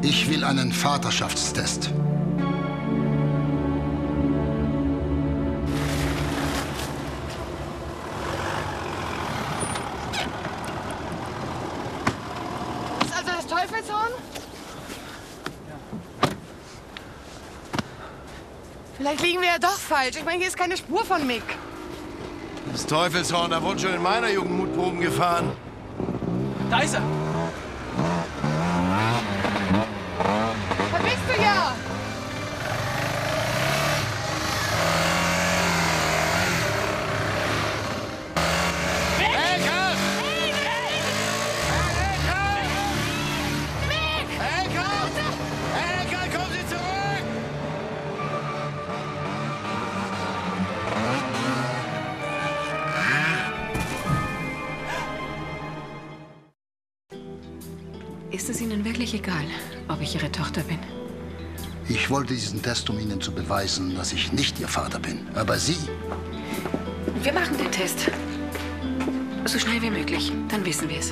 Ich will einen Vaterschaftstest. Ist also das Teufelshorn? Vielleicht liegen wir ja doch falsch. Ich meine, hier ist keine Spur von Mick. Das Teufelshorn, da wurde schon in meiner Jugend Mutproben gefahren. Da ist er! Da bist du ja! Ist es Ihnen wirklich egal, ob ich Ihre Tochter bin? Ich wollte diesen Test, um Ihnen zu beweisen, dass ich nicht Ihr Vater bin. Aber Sie... Wir machen den Test. So schnell wie möglich. Dann wissen wir es.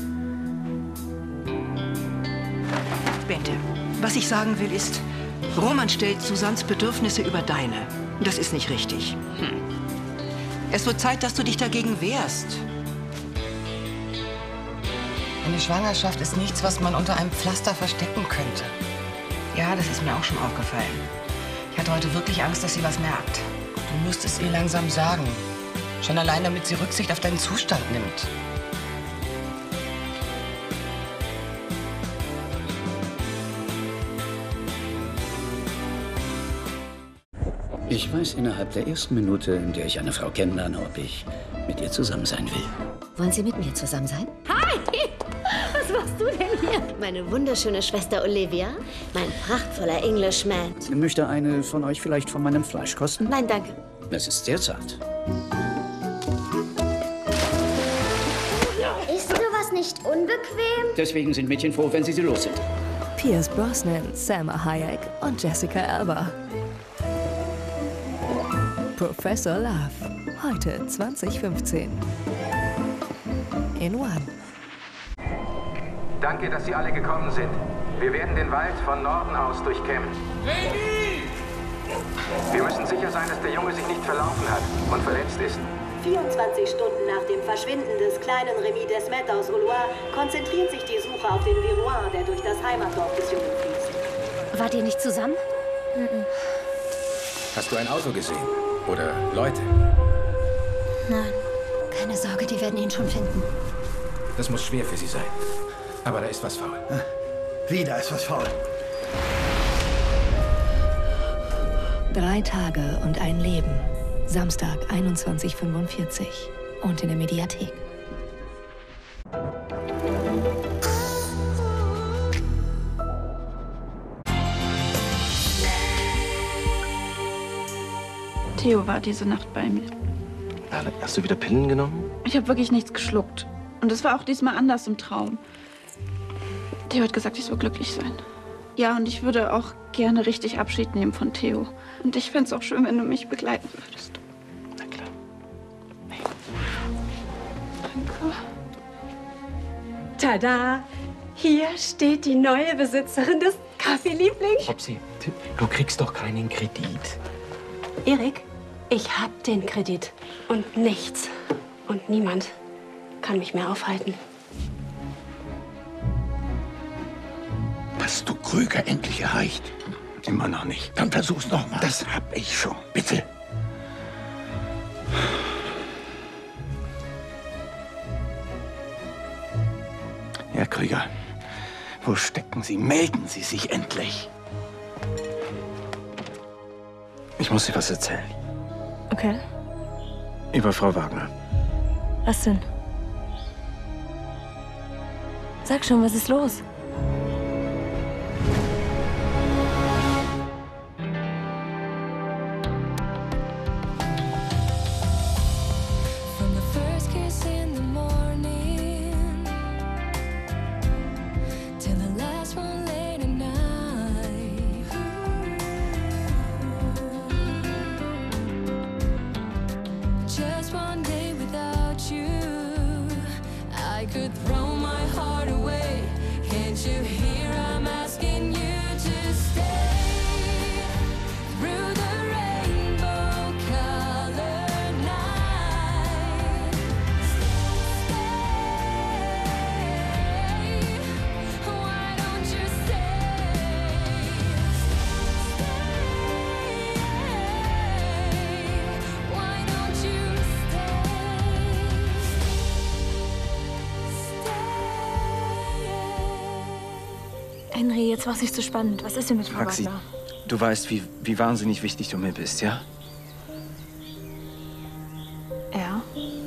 Bente, was ich sagen will ist, Roman stellt Susans Bedürfnisse über deine. Das ist nicht richtig. Es wird Zeit, dass du dich dagegen wehrst. Eine Schwangerschaft ist nichts, was man unter einem Pflaster verstecken könnte. Ja, das ist mir auch schon aufgefallen. Ich hatte heute wirklich Angst, dass sie was merkt. Du musst es ihr langsam sagen. Schon allein, damit sie Rücksicht auf deinen Zustand nimmt. Ich weiß innerhalb der ersten Minute, in der ich eine Frau kennenlerne, ob ich mit ihr zusammen sein will. Wollen Sie mit mir zusammen sein? Hi! Was machst du denn hier? Meine wunderschöne Schwester Olivia, mein prachtvoller Englishman. Möchte eine von euch vielleicht von meinem Fleisch kosten? Nein, danke. Es ist sehr zart. Ist sowas nicht unbequem? Deswegen sind Mädchen froh, wenn sie los sind. Pierce Brosnan, Salma Hayek und Jessica Alba. Professor Love. Heute 2015. In One. Danke, dass Sie alle gekommen sind. Wir werden den Wald von Norden aus durchkämmen. Baby! Wir müssen sicher sein, dass der Junge sich nicht verlaufen hat und verletzt ist. 24 Stunden nach dem Verschwinden des kleinen Remy Desmet aus Aulois konzentriert sich die Suche auf den Viroin, der durch das Heimatdorf des Jungen fließt. Wart ihr nicht zusammen? Hast du ein Auto gesehen? Oder Leute? Nein. Keine Sorge, die werden ihn schon finden. Das muss schwer für sie sein. Aber da ist was faul. Wieder ist was faul. 3 Tage und ein Leben. Samstag 21:45 und in der Mediathek. Theo war diese Nacht bei mir. Hast du wieder Pillen genommen? Ich habe wirklich nichts geschluckt. Und es war auch diesmal anders im Traum. Theo hat gesagt, ich soll glücklich sein. Ja, und ich würde auch gerne richtig Abschied nehmen von Theo. Und ich fände es auch schön, wenn du mich begleiten würdest. Na klar. Hey. Danke. Tada! Hier steht die neue Besitzerin des Kaffeelieblings. Popsi, du kriegst doch keinen Kredit. Erik, ich hab den Kredit. Und nichts und niemand kann mich mehr aufhalten. Hast du Krüger endlich erreicht? Immer noch nicht. Dann versuch's noch mal. Das hab ich schon. Bitte. Herr Krüger, wo stecken Sie? Melden Sie sich endlich. Ich muss dir was erzählen. Okay. Über Frau Wagner. Was denn? Sag schon, was ist los? Could throw my heart away. Can't Henry, jetzt mach's nicht zu spannend. Was ist denn mit Frau Maxi, Wagner? du weißt, wie wahnsinnig wichtig du mir bist, ja? Ja.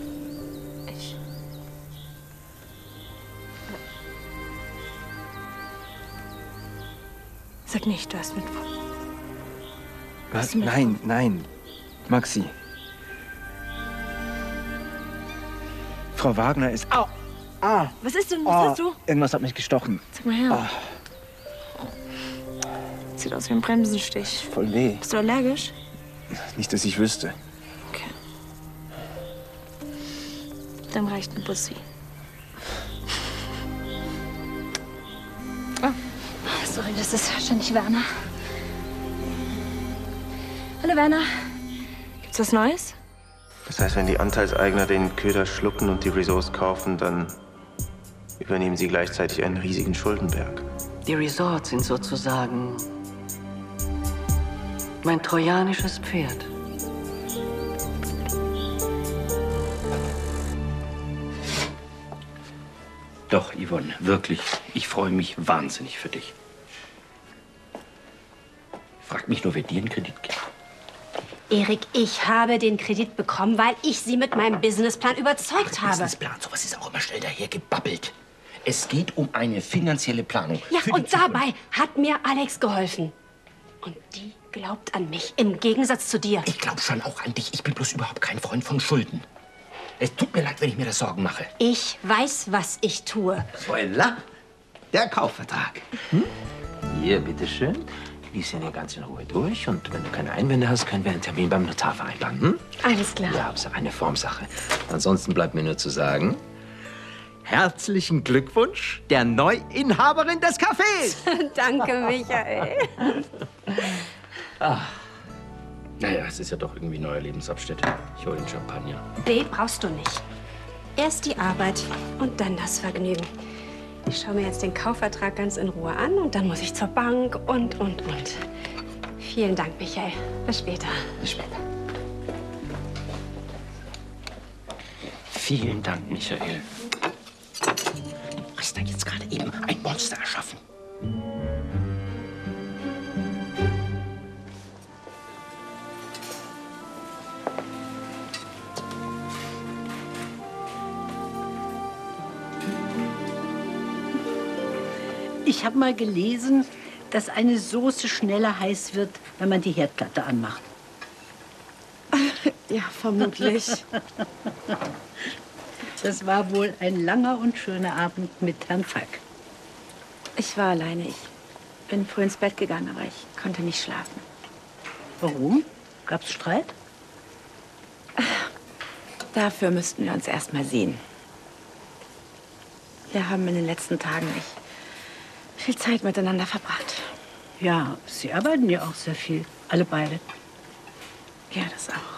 Sag nicht, du hast mit... Was? Nein, nein. Maxi. Frau Wagner ist... Au! Ah! Was ist denn? Was hast du? Irgendwas hat mich gestochen. Sag mal her. Sieht aus wie ein Bremsenstich. Voll weh. Bist du allergisch? Nicht, dass ich wüsste. Okay. Dann reicht ein Bussi. Oh. Sorry, das ist wahrscheinlich Werner. Hallo, Werner. Gibt's was Neues? Das heißt, wenn die Anteilseigner den Köder schlucken und die Resorts kaufen, dann übernehmen sie gleichzeitig einen riesigen Schuldenberg. Die Resorts sind sozusagen mein trojanisches Pferd. Doch, Yvonne, wirklich. Ich freue mich wahnsinnig für dich. Frag mich nur, wer dir einen Kredit gibt. Erik, ich habe den Kredit bekommen, weil ich Sie mit meinem Businessplan überzeugt habe. Businessplan, sowas ist auch immer schnell daher gebabbelt. Es geht um eine finanzielle Planung. Ja, und dabei hat mir Alex geholfen. Und die glaubt an mich, im Gegensatz zu dir. Ich glaube schon auch an dich. Ich bin bloß überhaupt kein Freund von Schulden. Es tut mir leid, wenn ich mir das Sorgen mache. Ich weiß, was ich tue. Voilà. Der Kaufvertrag. Hier, bitteschön. Lies ihn dir ganz in Ruhe durch. Und wenn du keine Einwände hast, können wir einen Termin beim Notar vereinbaren. Hm? Alles klar. Ja, ist eine Formsache. Ansonsten bleibt mir nur zu sagen, herzlichen Glückwunsch der Neuinhaberin des Cafés. Danke, Michael. Naja, es ist ja doch irgendwie neuer Lebensabschnitt. Ich hole den Champagner. Nee, brauchst du nicht. Erst die Arbeit und dann das Vergnügen. Ich schaue mir jetzt den Kaufvertrag ganz in Ruhe an und dann muss ich zur Bank und. Vielen Dank, Michael. Bis später. Bis später. Vielen Dank, Michael. Du hast da jetzt gerade eben ein Monster erschaffen. Ich habe mal gelesen, dass eine Soße schneller heiß wird, wenn man die Herdplatte anmacht. Ja, vermutlich. Das war wohl ein langer und schöner Abend mit Herrn Falk. Ich war alleine. Ich bin früh ins Bett gegangen, aber ich konnte nicht schlafen. Warum? Gab's Streit? Dafür müssten wir uns erst mal sehen. Wir haben in den letzten Tagen nicht viel Zeit miteinander verbracht. Ja, Sie arbeiten ja auch sehr viel. Alle beide. Ja, das auch.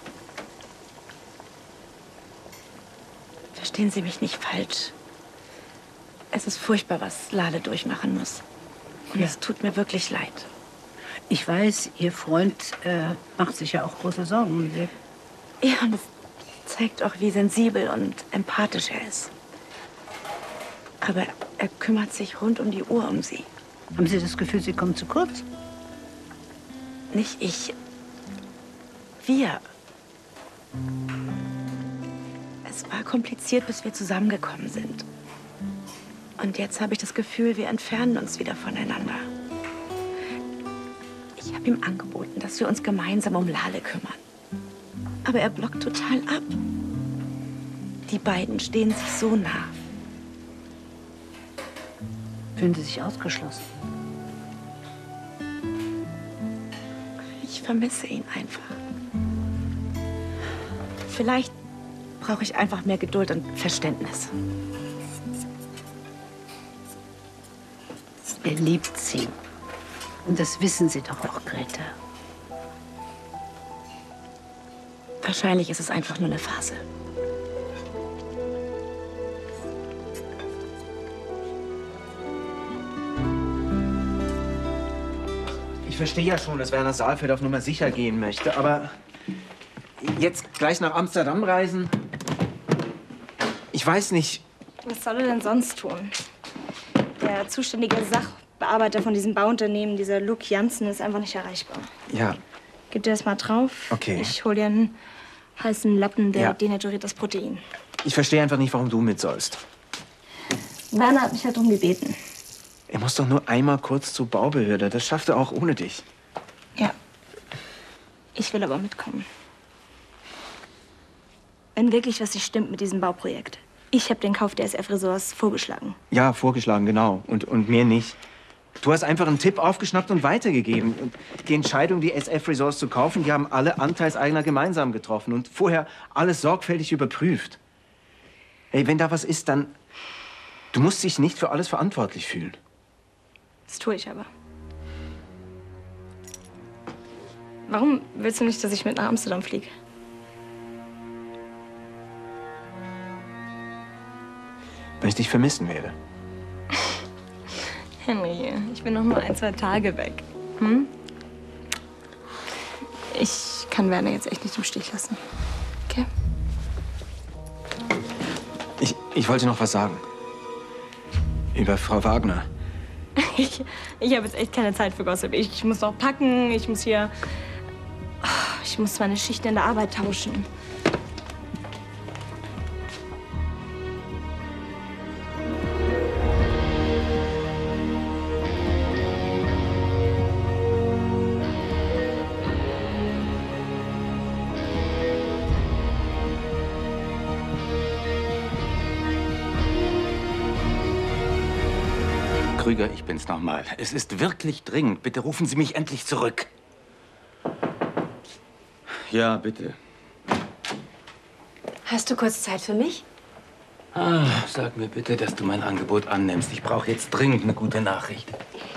Verstehen Sie mich nicht falsch. Es ist furchtbar, was Lale durchmachen muss. Und es tut mir wirklich leid. Ich weiß, Ihr Freund macht sich ja auch große Sorgen um Sie. Ja, und es zeigt auch, wie sensibel und empathisch er ist. Aber er kümmert sich rund um die Uhr um sie. Haben Sie das Gefühl, Sie kommen zu kurz? Nicht ich. Wir. Es war kompliziert, bis wir zusammengekommen sind. Und jetzt habe ich das Gefühl, wir entfernen uns wieder voneinander. Ich habe ihm angeboten, dass wir uns gemeinsam um Lale kümmern. Aber er blockt total ab. Die beiden stehen sich so nah. Fühlen Sie sich ausgeschlossen? Ich vermisse ihn einfach. Vielleicht brauche ich einfach mehr Geduld und Verständnis. Er liebt Sie. Und das wissen Sie doch auch, Greta. Wahrscheinlich ist es einfach nur eine Phase. Ich verstehe ja schon, dass Werner Saalfeld auf Nummer sicher gehen möchte, aber jetzt gleich nach Amsterdam reisen? Ich weiß nicht. Was soll er denn sonst tun? Der zuständige Bearbeiter von diesem Bauunternehmen, dieser Luke Janssen, ist einfach nicht erreichbar. Ja, Gib dir das mal drauf. Okay. Ich hol dir einen heißen Lappen, der Ja. denaturiert das Protein. ich verstehe einfach nicht, warum du mit sollst. Werner hat mich halt drum gebeten. Er muss doch nur einmal kurz zur Baubehörde. Das schafft er auch ohne dich. Ja. Ich will aber mitkommen. Wenn wirklich was nicht stimmt mit diesem Bauprojekt. Ich habe den Kauf der SF-Ressorts vorgeschlagen. Ja, vorgeschlagen, genau. Und mir nicht. Du hast einfach einen Tipp aufgeschnappt und weitergegeben. Und die Entscheidung, die SF-Ressorts zu kaufen, die haben alle Anteilseigner gemeinsam getroffen und vorher alles sorgfältig überprüft. Ey, wenn da was ist, dann... Du musst dich nicht für alles verantwortlich fühlen. Das tue ich aber. Warum willst du nicht, dass ich mit nach Amsterdam fliege? Weil ich dich vermissen werde. Henry, ich bin noch nur 1, 2 Tage weg. Hm? Ich kann Werner jetzt echt nicht im Stich lassen. Okay? Ich wollte noch was sagen. Über Frau Wagner. Ich habe jetzt echt keine Zeit für Gossip. Ich muss noch packen, ich muss hier... Ich muss meine Schicht in der Arbeit tauschen. Krüger, ich bin's nochmal. Es ist wirklich dringend. Bitte rufen Sie mich endlich zurück. Ja, bitte. Hast du kurz Zeit für mich? Ah, sag mir bitte, dass du mein Angebot annimmst. Ich brauche jetzt dringend eine gute Nachricht.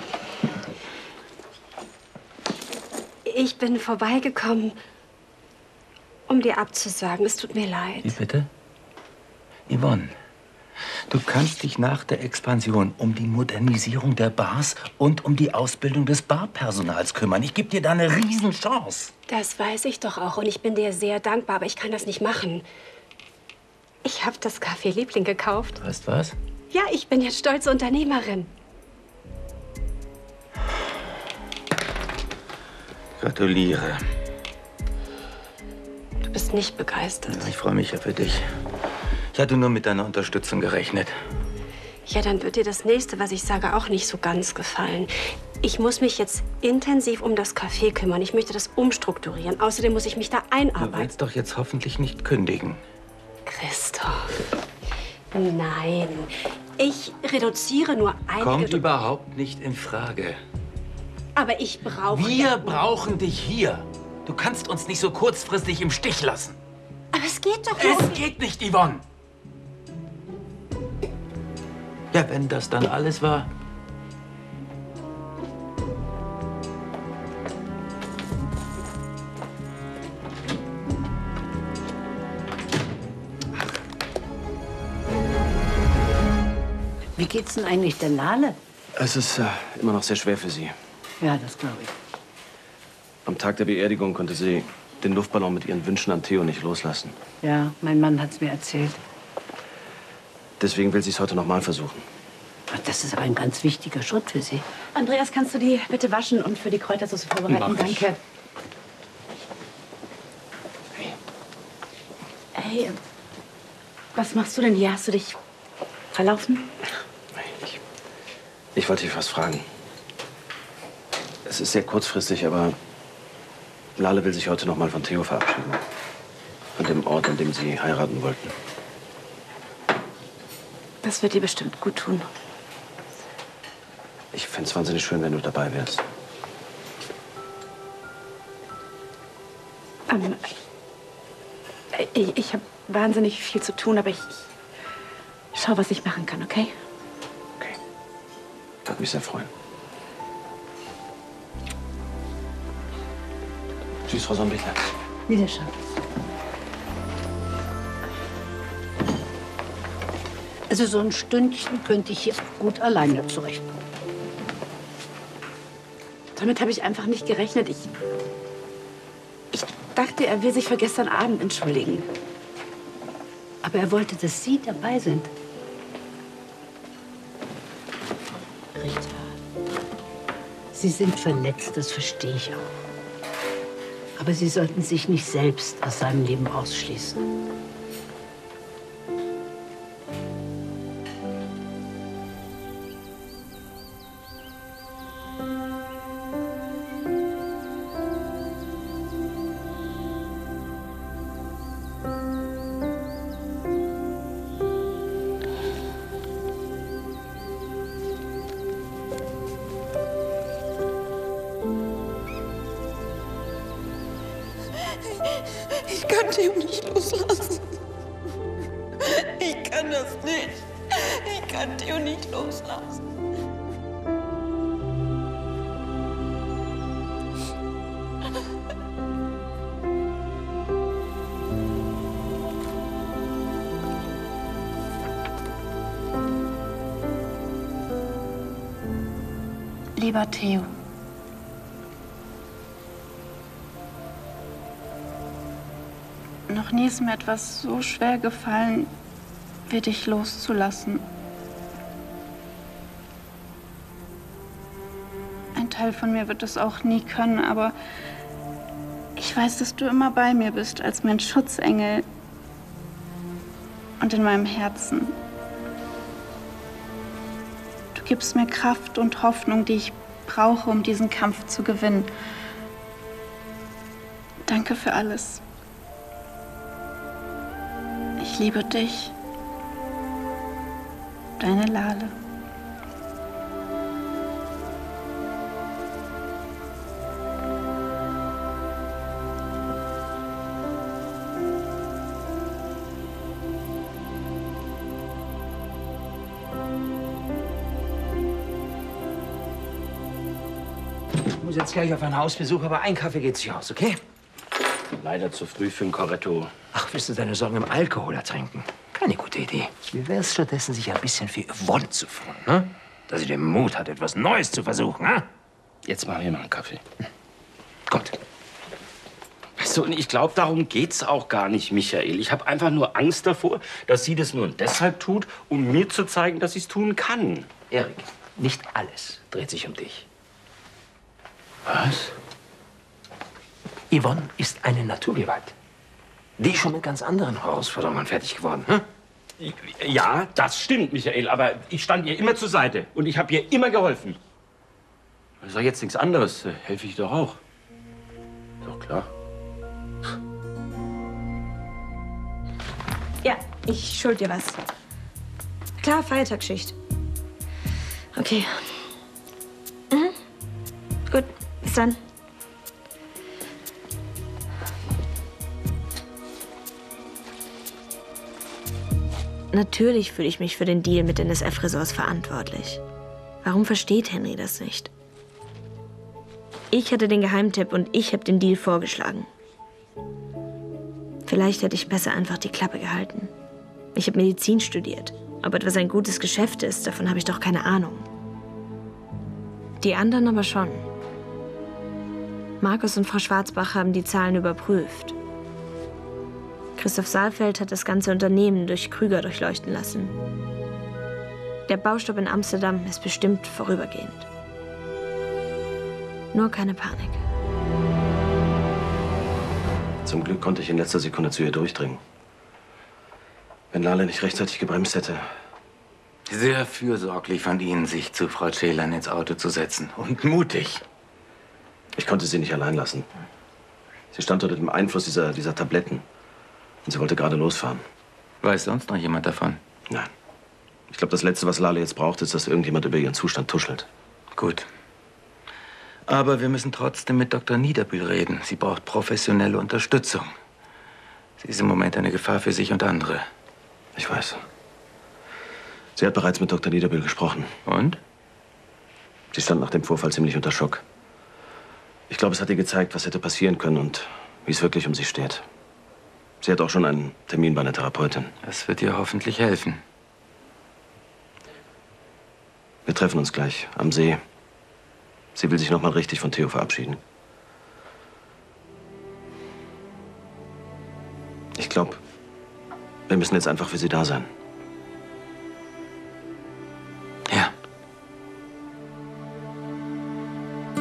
Ich bin vorbeigekommen, um dir abzusagen. Es tut mir leid. Wie bitte? Yvonne, du kannst dich nach der Expansion um die Modernisierung der Bars und um die Ausbildung des Barpersonals kümmern. Ich gebe dir da eine Riesenchance. Das weiß ich doch auch und ich bin dir sehr dankbar, aber ich kann das nicht machen. Ich habe das Café Liebling gekauft. Weißt du was? Ja, ich bin jetzt stolze Unternehmerin. Gratuliere. Du bist nicht begeistert. Ich freue mich ja für dich. Ich hatte nur mit deiner Unterstützung gerechnet. Ja, dann wird dir das nächste, was ich sage, auch nicht so ganz gefallen. Ich muss mich jetzt intensiv um das Café kümmern. Ich möchte das umstrukturieren. Außerdem muss ich mich da Du einarbeiten. willst doch jetzt hoffentlich nicht kündigen. Christoph. Nein. Ich reduziere nur einige... Kommt überhaupt nicht in Frage. Aber ich brauche... Wir brauchen dich hier. Du kannst uns nicht so kurzfristig im Stich lassen. Aber es geht doch Es geht nicht, Yvonne. Ja, wenn das dann alles war. Wie geht's denn eigentlich der Lale? Es ist immer noch sehr schwer für sie. Ja, das glaube ich. Am Tag der Beerdigung konnte sie den Luftballon mit ihren Wünschen an Theo nicht loslassen. Ja, mein Mann hat's mir erzählt. Deswegen will sie es heute noch mal versuchen. Ach, das ist aber ein ganz wichtiger Schritt für Sie. Andreas, kannst du die bitte waschen und für die Kräutersoße vorbereiten? Mach ich. Danke. Hey, was machst du denn hier? Hast du dich verlaufen? Ich wollte dich was fragen. Es ist sehr kurzfristig, aber Lale will sich heute noch mal von Theo verabschieden. Von dem Ort, an dem sie heiraten wollten. Das wird dir bestimmt gut tun. Ich fände es wahnsinnig schön, wenn du dabei wärst. Ich habe wahnsinnig viel zu tun, aber ich schau, was ich machen kann, okay? Würde mich sehr freuen. Tschüss, Frau Sonnenbichler. Wiederschauen. Also so ein Stündchen könnte ich hier gut alleine zurechtkommen. Damit habe ich einfach nicht gerechnet. Ich dachte, er will sich für gestern Abend entschuldigen. Aber er wollte, dass Sie dabei sind. Sie sind verletzt, das verstehe ich auch. Aber Sie sollten sich nicht selbst aus seinem Leben ausschließen. Ich kann Theo nicht loslassen. Ich kann das nicht. Ich kann Theo nicht loslassen. Lieber Theo. Noch nie ist mir etwas so schwer gefallen, wie dich loszulassen. Ein Teil von mir wird es auch nie können, aber ich weiß, dass du immer bei mir bist, als mein Schutzengel und in meinem Herzen. Du gibst mir Kraft und Hoffnung, die ich brauche, um diesen Kampf zu gewinnen. Danke für alles. Ich liebe dich. Deine Lale. Ich muss jetzt gleich auf einen Hausbesuch, aber ein Kaffee geht sich aus, okay? Leider zu früh für ein Corretto. Ach, willst du deine Sorgen im Alkohol ertränken? Keine gute Idee. Wie wäre es stattdessen, sich ein bisschen für Yvonne zu freuen, ne? Dass sie den Mut hat, etwas Neues zu versuchen, ne? Jetzt machen wir mal einen Kaffee. Gut. Weißt du, und ich glaube, darum geht's auch gar nicht, Michael. Ich habe einfach nur Angst davor, dass sie das nur deshalb tut, um mir zu zeigen, dass sie es tun kann. Erik, nicht alles dreht sich um dich. Was? Yvonne ist eine Naturgewalt. Die ist schon mit ganz anderen Herausforderungen fertig geworden. Hm? Ja, das stimmt, Michael. Aber ich stand ihr immer zur Seite und ich habe ihr immer geholfen. Das ist doch jetzt nichts anderes. Helfe ich doch auch. Doch klar. Ja, ich schuld dir was. Klar, Feiertagsschicht. Okay. Mhm. Gut, bis dann. Natürlich fühle ich mich für den Deal mit den SF-Ressorts verantwortlich. Warum versteht Henry das nicht? Ich hatte den Geheimtipp und ich habe den Deal vorgeschlagen. Vielleicht hätte ich besser einfach die Klappe gehalten. Ich habe Medizin studiert. Ob etwas ein gutes Geschäft ist, davon habe ich doch keine Ahnung. Die anderen aber schon. Markus und Frau Schwarzbach haben die Zahlen überprüft. Christoph Saalfeld hat das ganze Unternehmen durch Krüger durchleuchten lassen. Der Baustopp in Amsterdam ist bestimmt vorübergehend. Nur keine Panik. Zum Glück konnte ich in letzter Sekunde zu ihr durchdringen. Wenn Lale nicht rechtzeitig gebremst hätte. Sehr fürsorglich von Ihnen, sich zu Frau Celan ins Auto zu setzen. Und mutig. Ich konnte sie nicht allein lassen. Sie stand unter dem Einfluss dieser Tabletten. Und sie wollte gerade losfahren. Weiß sonst noch jemand davon? Nein. Ich glaube, das Letzte, was Lale jetzt braucht, ist, dass irgendjemand über ihren Zustand tuschelt. Gut. Aber wir müssen trotzdem mit Dr. Niederbühl reden. Sie braucht professionelle Unterstützung. Sie ist im Moment eine Gefahr für sich und andere. Ich weiß. Sie hat bereits mit Dr. Niederbühl gesprochen. Und? Sie stand nach dem Vorfall ziemlich unter Schock. Ich glaube, es hat ihr gezeigt, was hätte passieren können und wie es wirklich um sie steht. Sie hat auch schon einen Termin bei einer Therapeutin. Das wird ihr hoffentlich helfen. Wir treffen uns gleich am See. Sie will sich noch mal richtig von Theo verabschieden. Ich glaube, wir müssen jetzt einfach für sie da sein. Ja.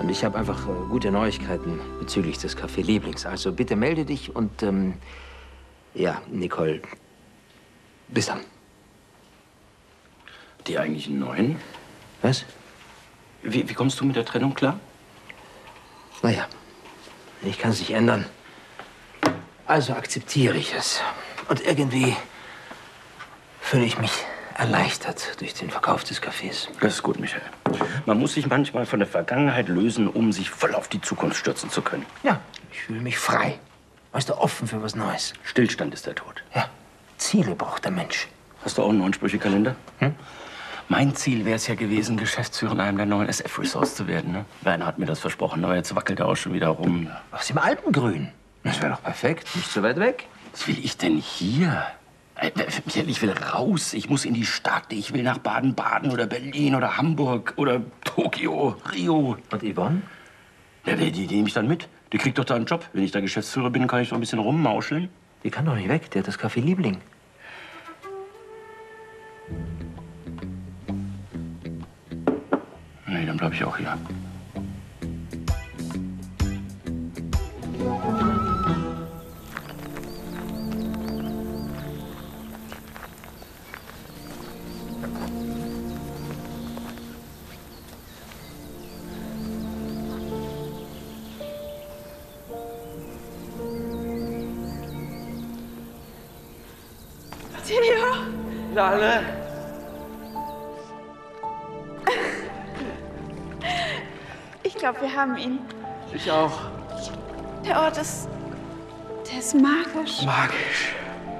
Und ich habe einfach gute Neuigkeiten bezüglich des Café Lieblings. Also bitte melde dich und ja, Nicole, bis dann. Die eigentlich einen neuen? Was? Wie kommst du mit der Trennung klar? Naja, ich kann es nicht ändern. Also akzeptiere ich es. Und irgendwie fühle ich mich erleichtert durch den Verkauf des Cafés. Das ist gut, Michael. Man muss sich manchmal von der Vergangenheit lösen, um sich voll auf die Zukunft stürzen zu können. Ja, ich fühle mich frei. Weißt du, offen für was Neues. Stillstand ist der Tod. Ja, Ziele braucht der Mensch. Hast du auch einen neuen Sprüchekalender? Mein Ziel wäre es ja gewesen, Geschäftsführer in einem der neuen SF Resorts zu werden. Ne? Werner hat mir das versprochen, aber jetzt wackelt er auch schon wieder rum. Aus dem Alpengrün. Das wäre doch perfekt. Nicht so weit weg. Was will ich denn hier? Michael, ich will raus. Ich muss in die Stadt. Ich will nach Baden-Baden oder Berlin oder Hamburg oder Tokio, Rio. Und Yvonne? Ja, die nehme ich dann mit. Die kriegt doch da einen Job. Wenn ich da Geschäftsführer bin, kann ich doch ein bisschen rummauscheln. Die kann doch nicht weg. Der hat das Café Liebling. Nee, dann bleib ich auch hier. Theo! Lalle! Ich glaube, wir haben ihn. Ich auch. Der Ort ist... der ist magisch. Magisch.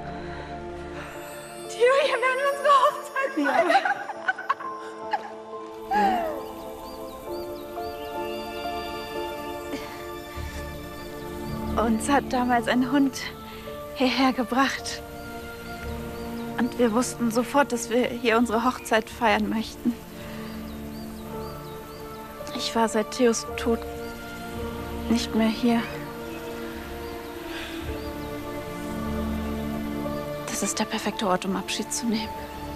Theo, hier werden wir unsere Hochzeit feiern. Uns hat damals ein Hund hierher gebracht. Und wir wussten sofort, dass wir hier unsere Hochzeit feiern möchten. Ich war seit Theos Tod nicht mehr hier. Das ist der perfekte Ort, um Abschied zu nehmen.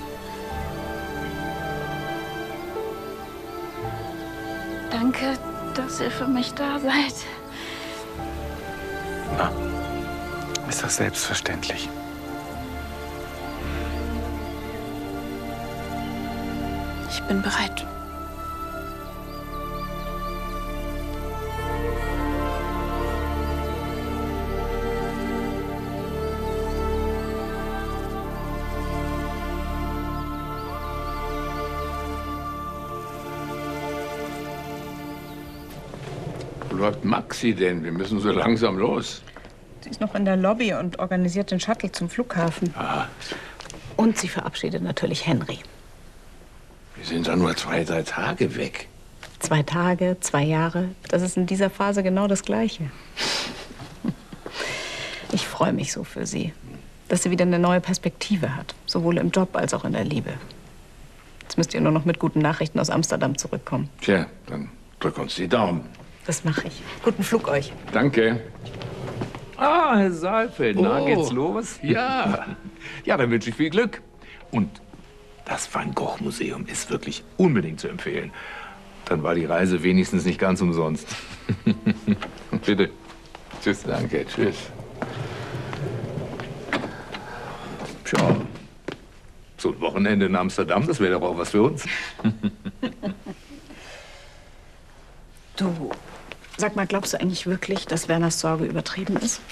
Danke, dass ihr für mich da seid. Na, ist das selbstverständlich. Ich bin bereit. Wo läuft Maxi denn? Wir müssen so langsam los. Sie ist noch in der Lobby und organisiert den Shuttle zum Flughafen. Ah, Und sie verabschiedet natürlich Henry. wir sind doch nur 2, 3 Tage weg. 2 Tage, 2 Jahre. Das ist in dieser Phase genau das Gleiche. Ich freue mich so für sie, dass sie wieder eine neue Perspektive hat. Sowohl im Job als auch in der Liebe. Jetzt müsst ihr nur noch mit guten Nachrichten aus Amsterdam zurückkommen. Tja, dann drück uns die Daumen. Das mache ich. Guten Flug euch. Danke. Ah, Herr Saalfeld, na, Oh. geht's los? Ja. Ja, dann wünsche ich viel Glück. Und das Van Gogh Museum ist wirklich unbedingt zu empfehlen. Dann war die Reise wenigstens nicht ganz umsonst. Bitte. Tschüss, danke. Tschüss. Tja, so ein Wochenende in Amsterdam, das wäre doch auch was für uns. Du, sag mal, glaubst du eigentlich wirklich, dass Werners Sorge übertrieben ist?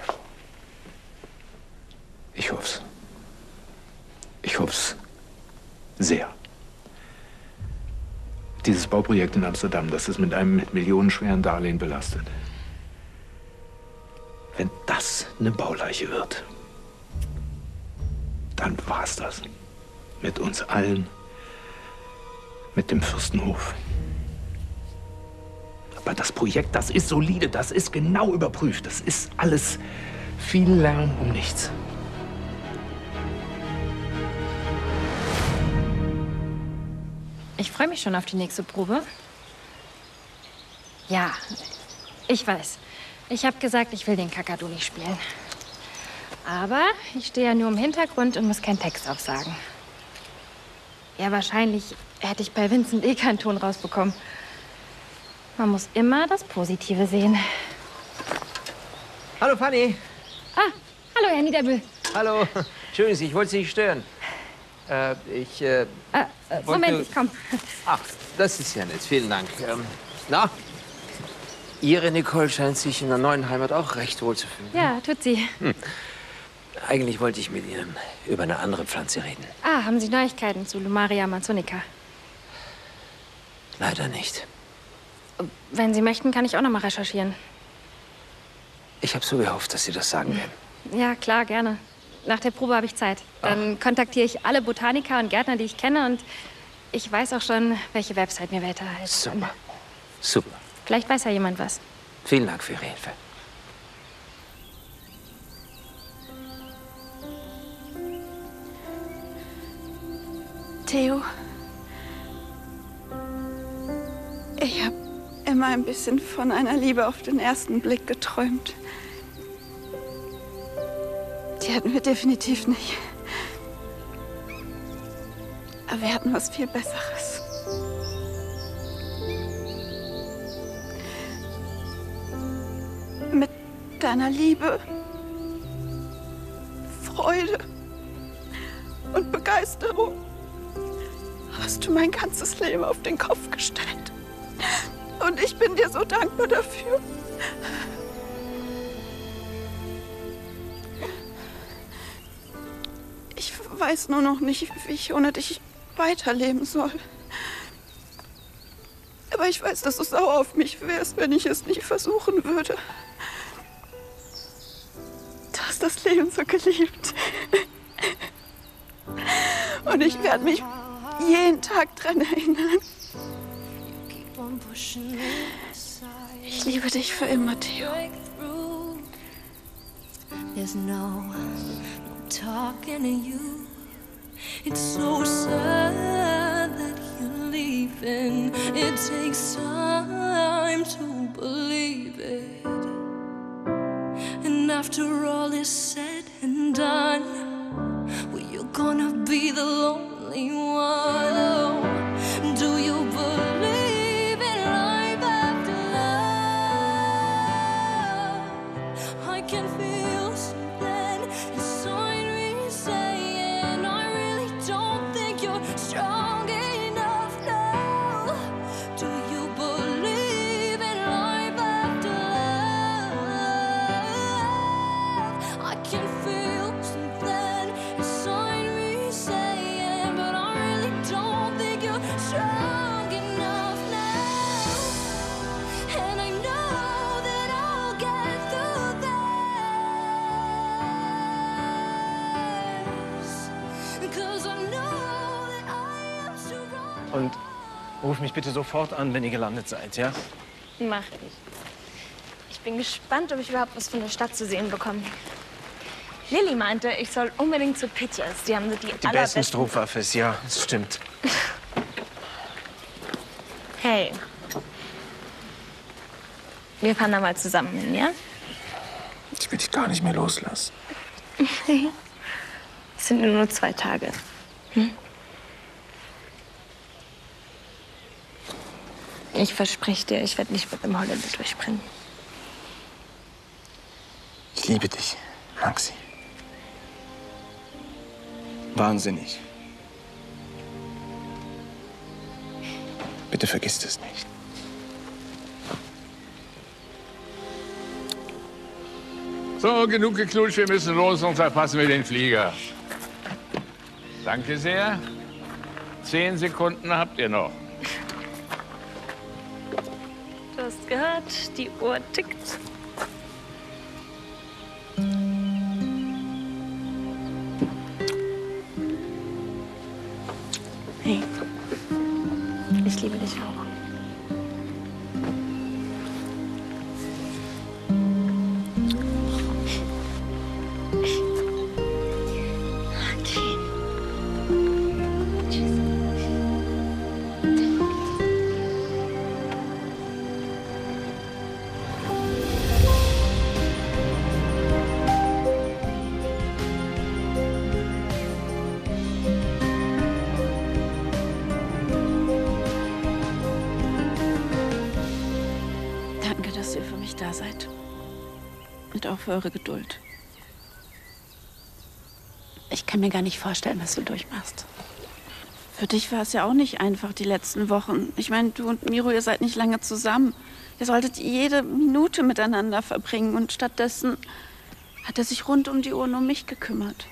Ich hoff's. Ich hoff's sehr. Dieses Bauprojekt in Amsterdam, das ist mit einem millionenschweren Darlehen belastet. Wenn das eine Bauleiche wird, dann war's das. Mit uns allen, mit dem Fürstenhof. Aber das Projekt, das ist solide, das ist genau überprüft. Das ist alles viel Lärm um nichts. Ich freue mich schon auf die nächste Probe. Ja, ich weiß. Ich habe gesagt, ich will den Kakadu nicht spielen. Aber ich stehe ja nur im Hintergrund und muss keinen Text aufsagen. Ja, wahrscheinlich hätte ich bei Vincent eh keinen Ton rausbekommen. man muss immer das Positive sehen. Hallo, Fanny. Ah, hallo, Herr Niederbühl. Hallo. Schön, ich wollte Sie nicht stören. Moment, ich komm. Ach, das ist ja nett. Vielen Dank. Na, Ihre Nicole scheint sich in der neuen Heimat auch recht wohl zu fühlen. Ja, tut sie. Eigentlich wollte ich mit Ihnen über eine andere Pflanze reden. Ah, haben Sie Neuigkeiten zu Lumaria amazonica? Leider nicht. Wenn Sie möchten, kann ich auch noch mal recherchieren. Ich habe so gehofft, dass Sie das sagen werden. Ja, klar, gerne. Nach der Probe habe ich Zeit. Dann kontaktiere ich alle Botaniker und Gärtner, die ich kenne. Und ich weiß auch schon, welche Website mir weiterhilft. Super. Super. Vielleicht weiß ja jemand was. Vielen Dank für Ihre Hilfe. Theo, ich habe immer ein bisschen von einer Liebe auf den ersten Blick geträumt. Die hatten wir definitiv nicht. Aber wir hatten was viel Besseres. Mit deiner Liebe, Freude und Begeisterung hast du mein ganzes Leben auf den Kopf gestellt. Und ich bin dir so dankbar dafür. Ich weiß nur noch nicht, wie ich ohne dich weiterleben soll. Aber ich weiß, dass du sauer auf mich wärst, wenn ich es nicht versuchen würde. Du hast das Leben so geliebt. Und ich werde mich jeden Tag dran erinnern. Ich liebe dich für immer, Theo. There's no talking to you. It's so sad that you're leaving. It takes time to believe it. And after all is said and done, well, you're gonna be the lonely one. Oh, do you believe in life after love? I can feel something inside me saying I really don't think you're strong enough now. Do you believe in life after love? I can feel something inside me saying, but I really don't think you're strong enough now. And I know that I'll get through this, 'cause I know that I am strong. Und ruf mich bitte sofort an, wenn ihr gelandet seid, ja? Mach ich. Ich bin gespannt, ob ich überhaupt was von der Stadt zu sehen bekomme. Lilly meinte, ich soll unbedingt zu Pitchers. Die haben so die Die besten allerbesten... Strohwaffes, ja, das stimmt. Hey. Wir fahren da mal zusammen hin, ja? Ich will dich gar nicht mehr loslassen. Es sind nur 2 Tage. Hm? Ich verspreche dir, ich werde nicht mit dem Holländer durchbrennen. Ich liebe dich, Maxi. Wahnsinnig. Bitte vergiss das nicht. So, genug geklutscht, wir müssen los, sonst verpassen wir den Flieger. Danke sehr. 10 Sekunden habt ihr noch. Du hast gehört, die Uhr tickt. Hey, ich liebe dich auch. Okay. Tschüss. da seid. Und auch für eure Geduld. Ich kann mir gar nicht vorstellen, was du durchmachst. Für dich war es ja auch nicht einfach, die letzten Wochen. Ich meine, du und Miro, ihr seid nicht lange zusammen. Ihr solltet jede Minute miteinander verbringen. Und stattdessen hat er sich rund um die Uhr um mich gekümmert.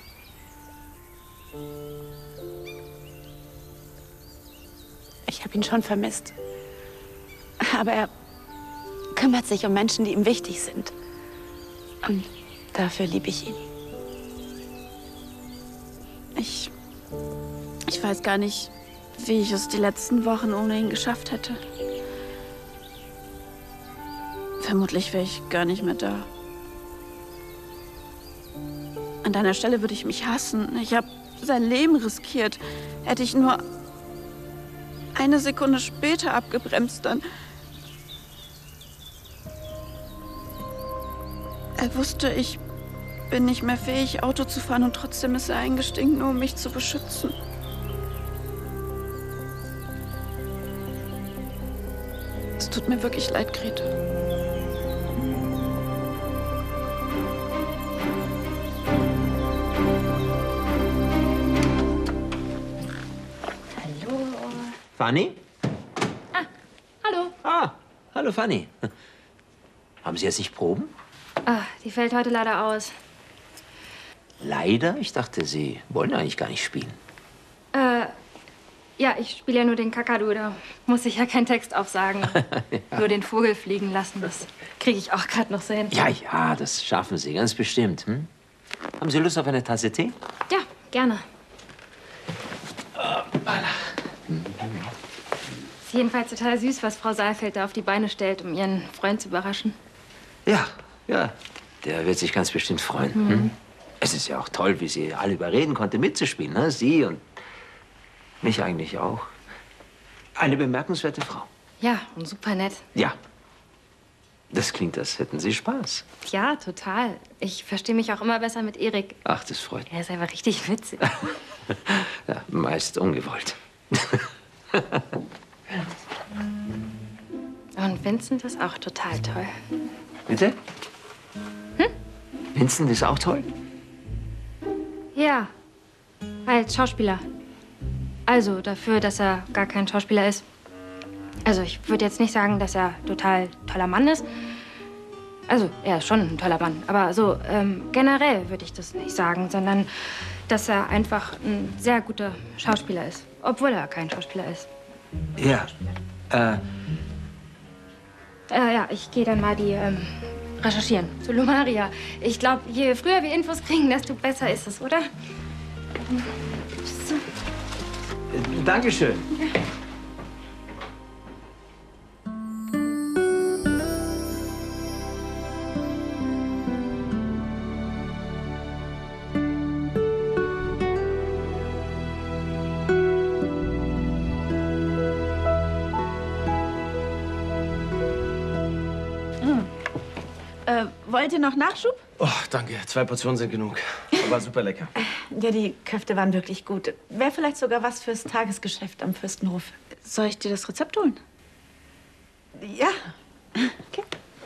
Ich habe ihn schon vermisst. Aber er kümmert sich um Menschen, die ihm wichtig sind. Und dafür liebe ich ihn. Ich weiß gar nicht, wie ich es die letzten Wochen ohne ihn geschafft hätte. Vermutlich wäre ich gar nicht mehr da. An deiner Stelle würde ich mich hassen. Ich habe sein Leben riskiert. Hätte ich nur eine Sekunde später abgebremst, dann... Er wusste, ich bin nicht mehr fähig, Auto zu fahren, und trotzdem ist er eingestiegen, nur um mich zu beschützen. Es tut mir wirklich leid, Grete. Hallo. Fanny? Hallo. Hallo Fanny. Haben Sie jetzt nicht Proben? Ah, die fällt heute leider aus. Leider? Ich dachte, Sie wollen eigentlich gar nicht spielen. Ja, ich spiele ja nur den Kakadu. Da muss ich ja keinen Text aufsagen. Ja. Nur den Vogel fliegen lassen. Das kriege ich auch gerade noch so hin. Ja, das schaffen Sie ganz bestimmt. Hm? Haben Sie Lust auf eine Tasse Tee? Ja, gerne. Ist jedenfalls total süß, was Frau Saalfeld da auf die Beine stellt, um ihren Freund zu überraschen. Ja, der wird sich ganz bestimmt freuen. Mhm. Hm? Es ist ja auch toll, wie sie alle überreden konnte, mitzuspielen. Ne? Sie und mich eigentlich auch. Eine bemerkenswerte Frau. Ja, und super nett. Ja. Das klingt, als hätten Sie Spaß. Ja, total. Ich verstehe mich auch immer besser mit Erik. Ach, das freut mich. Er ist einfach richtig witzig. Ja, meist ungewollt. Und Vincent ist auch total toll. Bitte? Vincent ist auch toll? Ja, als Schauspieler. Also dafür, dass er gar kein Schauspieler ist. Also ich würde jetzt nicht sagen, dass er total toller Mann ist. Also er ist schon ein toller Mann. Aber so generell würde ich das nicht sagen, sondern dass er einfach ein sehr guter Schauspieler ist. Obwohl er kein Schauspieler ist. Ja. Ja, ich gehe dann mal die recherchieren zu Lumaria. Ich glaube, je früher wir Infos kriegen, desto besser ist es, oder? So. Dankeschön. Ja. Wollt ihr noch Nachschub? Oh, danke. 2 Portionen sind genug. Aber super lecker. Ja, die Köfte waren wirklich gut. Wäre vielleicht sogar was fürs Tagesgeschäft am Fürstenhof. Soll ich dir das Rezept holen? Ja. Okay.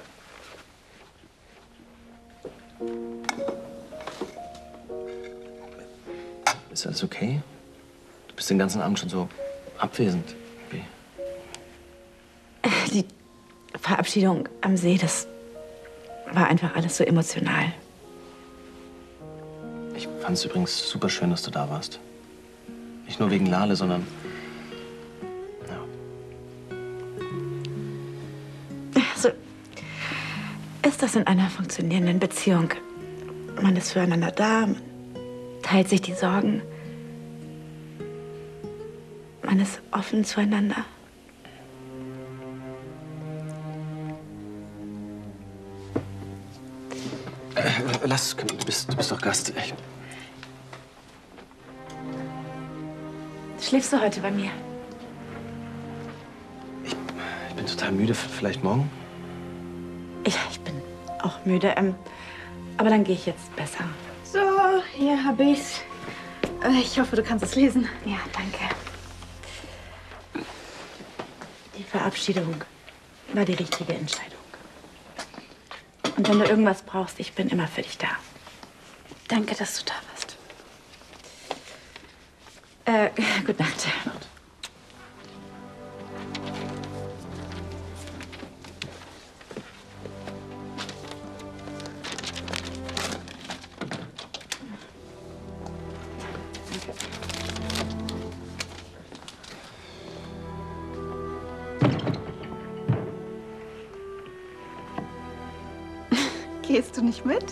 Ist alles okay? Du bist den ganzen Abend schon so abwesend. Wie? Die Verabschiedung am See, das war einfach alles so emotional. Ich fand es übrigens super schön, dass du da warst. Nicht nur wegen Lale, sondern... So ist das in einer funktionierenden Beziehung. Man ist füreinander da, man teilt sich die Sorgen. Man ist offen zueinander. Lass, du bist doch Gast. Schläfst du heute bei mir? Ich bin total müde. Vielleicht morgen? Ja, ich bin auch müde. Aber dann gehe ich jetzt besser. So, hier hab ich's. Ich hoffe, du kannst es lesen. Ja, danke. Die Verabschiedung war die richtige Entscheidung. Und wenn du irgendwas brauchst, ich bin immer für dich da. Danke, dass du da warst. Gute Nacht. Gehst du nicht mit?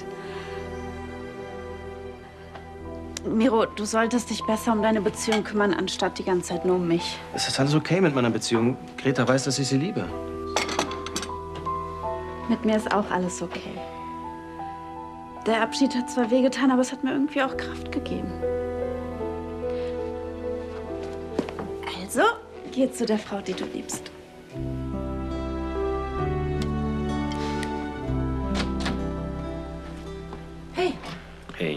Miro, du solltest dich besser um deine Beziehung kümmern, anstatt die ganze Zeit nur um mich. Es ist alles okay mit meiner Beziehung. Greta weiß, dass ich sie liebe. Mit mir ist auch alles okay. Der Abschied hat zwar wehgetan, aber es hat mir irgendwie auch Kraft gegeben. Also, geh zu der Frau, die du liebst. Hey, Hey,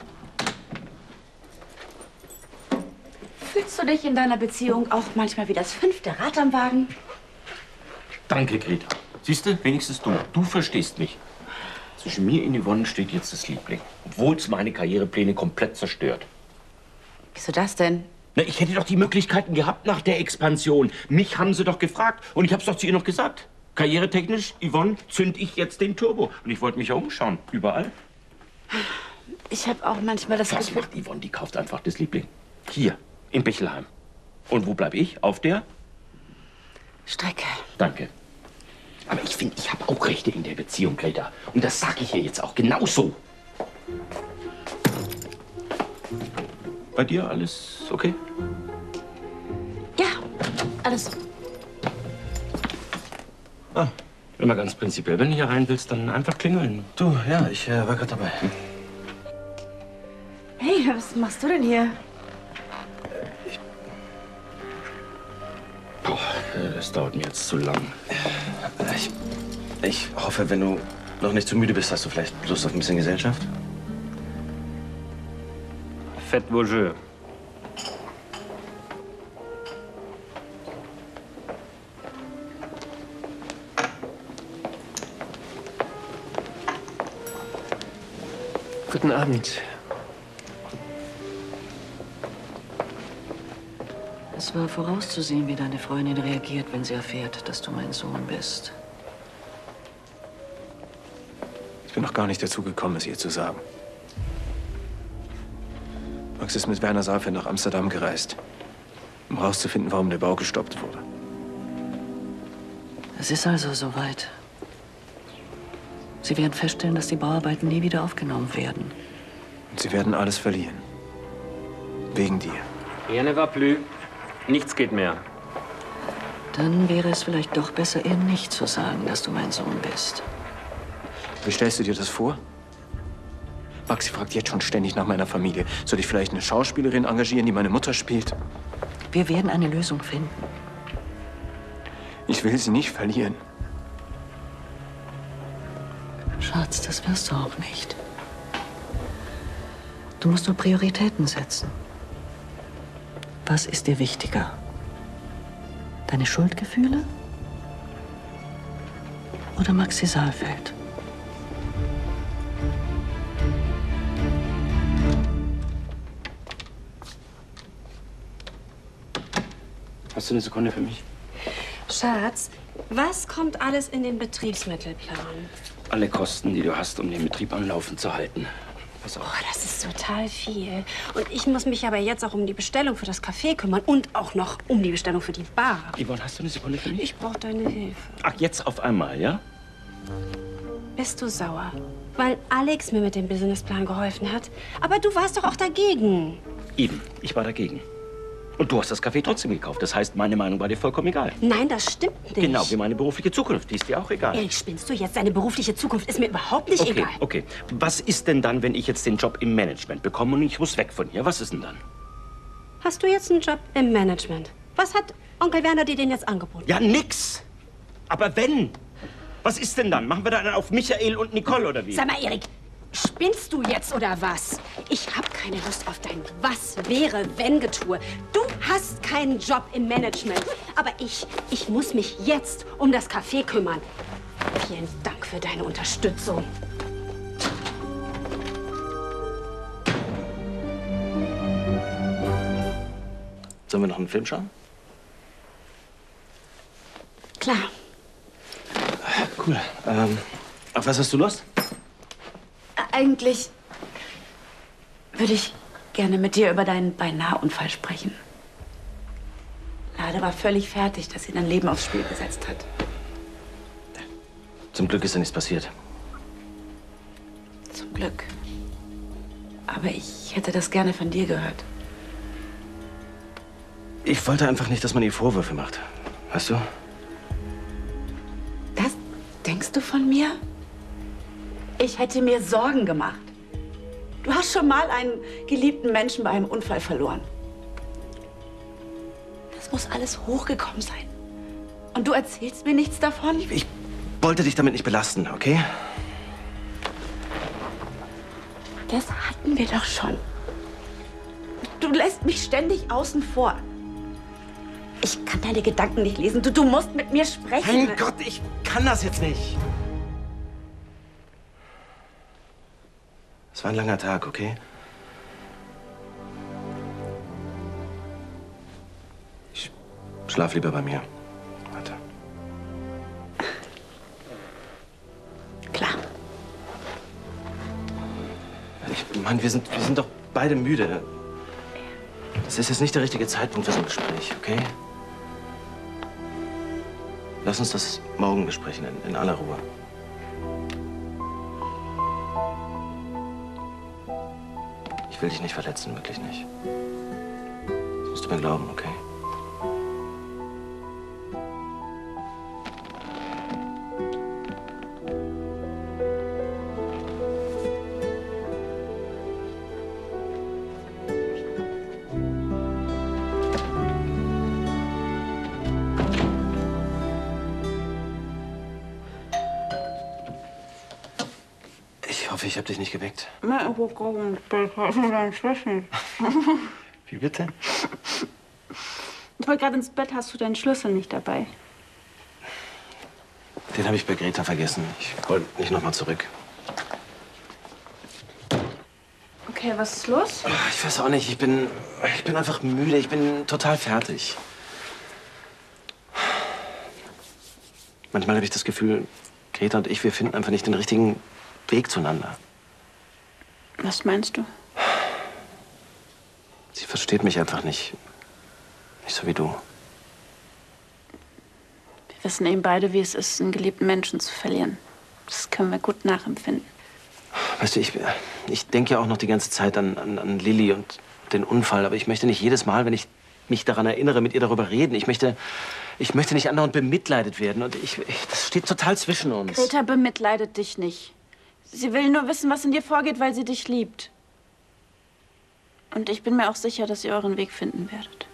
fühlst du dich in deiner Beziehung auch manchmal wie das 5. Rad am Wagen? Danke, Greta. Siehst du, wenigstens du. Du verstehst mich. Zwischen mir und Yvonne steht jetzt das Liebling. Obwohl es meine Karrierepläne komplett zerstört. Wieso das denn? Na, ich hätte doch die Möglichkeiten gehabt nach der Expansion. Mich haben sie doch gefragt. Und ich hab's doch zu ihr noch gesagt. Karrieretechnisch, Yvonne, zünd ich jetzt den Turbo. Und ich wollte mich ja umschauen. Überall. Ich habe auch manchmal das Was Gefühl... macht Yvonne? Die kauft einfach das Liebling. Hier, in Bichelheim. Und wo bleib ich? Auf der? Strecke. Danke. Aber ich finde, ich habe auch Rechte in der Beziehung, Greta. Und das sage ich ihr jetzt auch genauso. Bei dir alles okay? Ja, alles so. Ah, immer ganz prinzipiell. Wenn du hier rein willst, dann einfach klingeln. du, ja, ich war gerade dabei. Hey, was machst du denn hier? Boah, das dauert mir jetzt zu lang. Ich hoffe, wenn du noch nicht zu müde bist, hast du vielleicht Lust auf ein bisschen Gesellschaft? Faites vos jeux. Guten Abend. Es war vorauszusehen, wie deine Freundin reagiert, wenn sie erfährt, dass du mein Sohn bist. Ich bin noch gar nicht dazu gekommen, es ihr zu sagen. Max ist mit Werner Saalfeld nach Amsterdam gereist, um herauszufinden, warum der Bau gestoppt wurde. Es ist also soweit. Sie werden feststellen, dass die Bauarbeiten nie wieder aufgenommen werden. Und sie werden alles verlieren. Wegen dir. Rien ne va plus. Nichts geht mehr. Dann wäre es vielleicht doch besser, ihr nicht zu sagen, dass du mein Sohn bist. Wie stellst du dir das vor? Maxi fragt jetzt schon ständig nach meiner Familie. Soll ich vielleicht eine Schauspielerin engagieren, die meine Mutter spielt? Wir werden eine Lösung finden. Ich will sie nicht verlieren. Schatz, das wirst du auch nicht. Du musst nur Prioritäten setzen. Was ist dir wichtiger? Deine Schuldgefühle? Oder Maxi Saalfeld? Hast du eine Sekunde für mich? Schatz, was kommt alles in den Betriebsmittelplan? Alle Kosten, die du hast, um den Betrieb am Laufen zu halten. Pass auf. Oh, das ist total viel. Und ich muss mich aber jetzt auch um die Bestellung für das Café kümmern und auch noch um die Bestellung für die Bar. Yvonne, hast du eine Sekunde für mich? Ich brauche deine Hilfe. Ach, jetzt auf einmal, ja? Bist du sauer? Weil Alex mir mit dem Businessplan geholfen hat. Aber du warst doch auch dagegen. Eben, ich war dagegen. Und du hast das Café trotzdem gekauft. Das heißt, meine Meinung war dir vollkommen egal. Nein, das stimmt nicht. Genau, wie meine berufliche Zukunft. Die ist dir auch egal. Ehrlich, spinnst du jetzt? Deine berufliche Zukunft ist mir überhaupt nicht egal. Okay. Was ist denn dann, wenn ich jetzt den Job im Management bekomme und ich muss weg von hier? Was ist denn dann? Hast du jetzt einen Job im Management? Was hat Onkel Werner dir denn jetzt angeboten? Ja, nix. Aber wenn? Was ist denn dann? Machen wir dann auf Michael und Nicole oder wie? Sag mal, Erik, spinnst du jetzt oder was? Ich habe keine Lust auf dein Was-wäre-wenn-Getue. Du hast keinen Job im Management. Aber ich muss mich jetzt um das Café kümmern. Vielen Dank für deine Unterstützung. Sollen wir noch einen Film schauen? Klar. Cool. Auf was hast du Lust? Eigentlich würde ich gerne mit dir über deinen Beinahe-Unfall sprechen. Lade war völlig fertig, dass sie dein Leben aufs Spiel gesetzt hat. Zum Glück ist ja nichts passiert. Zum Glück. Aber ich hätte das gerne von dir gehört. Ich wollte einfach nicht, dass man ihr Vorwürfe macht. Weißt du? Das denkst du von mir? Ich hätte mir Sorgen gemacht. Du hast schon mal einen geliebten Menschen bei einem Unfall verloren. Das muss alles hochgekommen sein. Und du erzählst mir nichts davon? Ich wollte dich damit nicht belasten, okay? Das hatten wir doch schon. Du lässt mich ständig außen vor. Ich kann deine Gedanken nicht lesen. Du musst mit mir sprechen. Mein Gott, ich kann das jetzt nicht. Es war ein langer Tag, okay? Ich schlaf lieber bei mir. Warte. Klar. Mann, wir sind doch beide müde. Es ist jetzt nicht der richtige Zeitpunkt für so ein Gespräch, okay? Lass uns das morgen besprechen, in aller Ruhe. Ich will dich nicht verletzen, wirklich nicht. Das musst du mir glauben, okay? Ich hoffe, ich habe dich nicht geweckt. Wie bitte? Ich wollte gerade ins Bett. Hast du deinen Schlüssel nicht dabei? Den habe ich bei Greta vergessen. Ich wollte nicht noch mal zurück. Okay, was ist los? Ich weiß auch nicht. Ich bin einfach müde. Ich bin total fertig. Manchmal habe ich das Gefühl, Greta und ich, wir finden einfach nicht den richtigen Weg zueinander. Was meinst du? Sie versteht mich einfach nicht. Nicht so wie du. Wir wissen eben beide, wie es ist, einen geliebten Menschen zu verlieren. Das können wir gut nachempfinden. Weißt du, ich denke ja auch noch die ganze Zeit an Lilly und den Unfall. Aber ich möchte nicht jedes Mal, wenn ich mich daran erinnere, mit ihr darüber reden. Ich möchte nicht andauernd bemitleidet werden. Und das steht total zwischen uns. Greta bemitleidet dich nicht. Sie will nur wissen, was in dir vorgeht, weil sie dich liebt. Und ich bin mir auch sicher, dass ihr euren Weg finden werdet.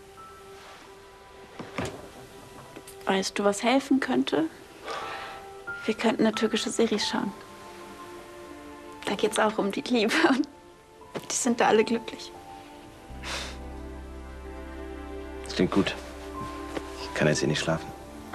Weißt du, was helfen könnte? Wir könnten eine türkische Serie schauen. Da geht's auch um die Liebe und die sind da alle glücklich. Das klingt gut. Ich kann jetzt hier nicht schlafen.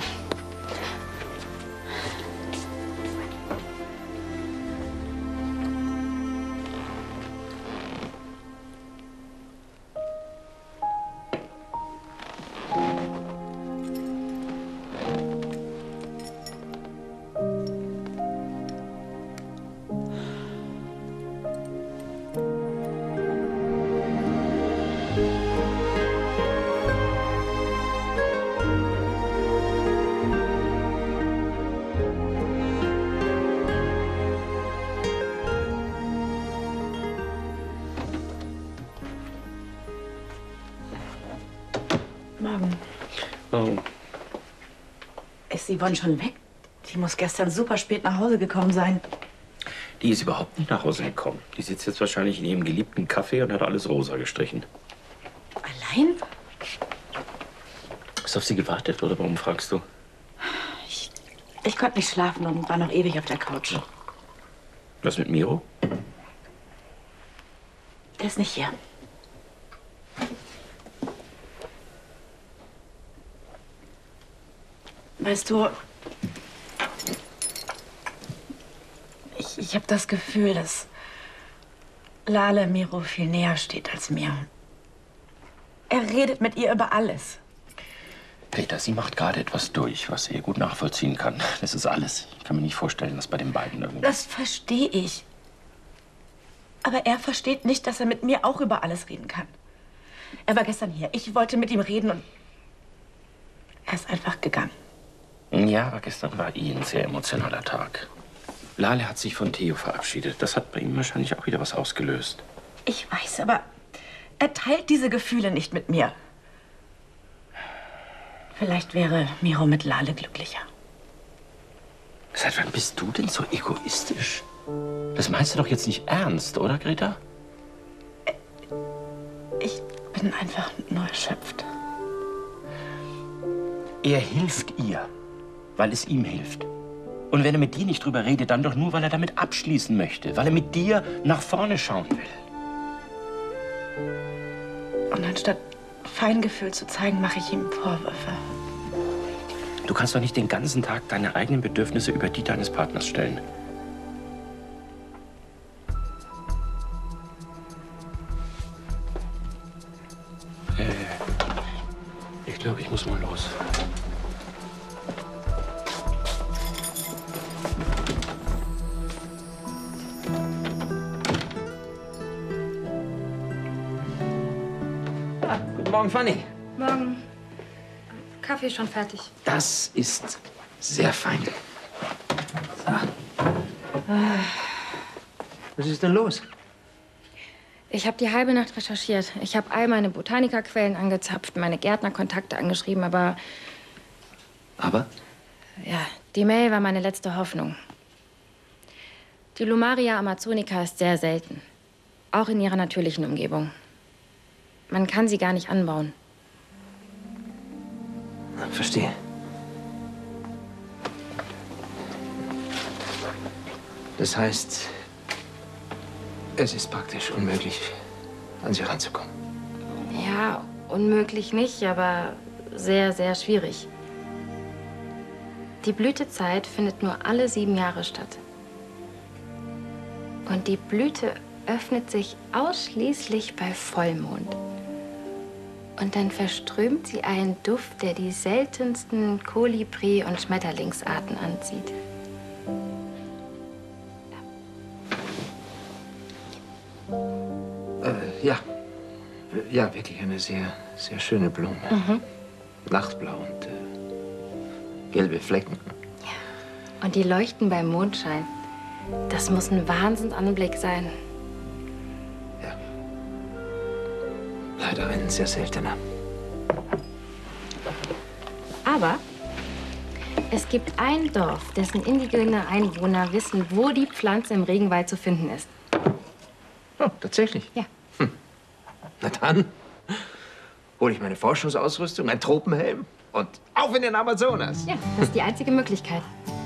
Morgen. Oh. Ist Yvonne schon weg? Die muss gestern super spät nach Hause gekommen sein. Die ist überhaupt nicht nach Hause gekommen. Die sitzt jetzt wahrscheinlich in ihrem geliebten Café und hat alles rosa gestrichen. Allein? Hast du auf sie gewartet oder warum fragst du? Ich konnte nicht schlafen und war noch ewig auf der Couch. Was mit Miro? Der ist nicht hier. Weißt du, Ich habe das Gefühl, dass Lale Miro viel näher steht als mir. Er redet mit ihr über alles. Peter, sie macht gerade etwas durch, was er gut nachvollziehen kann. Das ist alles. Ich kann mir nicht vorstellen, dass bei den beiden irgendwie... Das verstehe ich. Aber er versteht nicht, dass er mit mir auch über alles reden kann. Er war gestern hier. Ich wollte mit ihm reden und er ist einfach gegangen. Ja, aber gestern war ein sehr emotionaler Tag. Lale hat sich von Theo verabschiedet. Das hat bei ihm wahrscheinlich auch wieder was ausgelöst. Ich weiß, aber er teilt diese Gefühle nicht mit mir. Vielleicht wäre Miro mit Lale glücklicher. Seit wann bist du denn so egoistisch? Das meinst du doch jetzt nicht ernst, oder, Greta? Ich bin einfach nur erschöpft. Er hilft ihr, weil es ihm hilft. Und wenn er mit dir nicht drüber redet, dann doch nur, weil er damit abschließen möchte. Weil er mit dir nach vorne schauen will. Und anstatt Feingefühl zu zeigen, mache ich ihm Vorwürfe. Du kannst doch nicht den ganzen Tag deine eigenen Bedürfnisse über die deines Partners stellen. Ich glaube, ich muss mal los. Guten Morgen, Fanny. Morgen. Kaffee ist schon fertig. Das ist sehr fein. So. Was ist denn los? Ich habe die halbe Nacht recherchiert. Ich habe all meine Botanikerquellen angezapft, meine Gärtnerkontakte angeschrieben, aber... Aber? Ja, die Mail war meine letzte Hoffnung. Die Lomaria amazonica ist sehr selten. Auch in ihrer natürlichen Umgebung. Man kann sie gar nicht anbauen. Verstehe. Das heißt, es ist praktisch unmöglich, an sie ranzukommen. Ja, unmöglich nicht, aber sehr, sehr schwierig. Die Blütezeit findet nur alle 7 Jahre statt. Und die Blüte öffnet sich ausschließlich bei Vollmond. Und dann verströmt sie einen Duft, der die seltensten Kolibri- und Schmetterlingsarten anzieht. Ja. Ja, wirklich eine sehr, sehr schöne Blume. Mhm. Nachtblau und gelbe Flecken. Und die leuchten beim Mondschein. Das muss ein Wahnsinnsanblick sein. Leider ein sehr seltener. Aber es gibt ein Dorf, dessen indigene Einwohner wissen, wo die Pflanze im Regenwald zu finden ist. Oh, tatsächlich? Ja. Na dann hole ich meine Forschungsausrüstung, einen Tropenhelm und auf in den Amazonas. Ja, das ist die einzige Möglichkeit.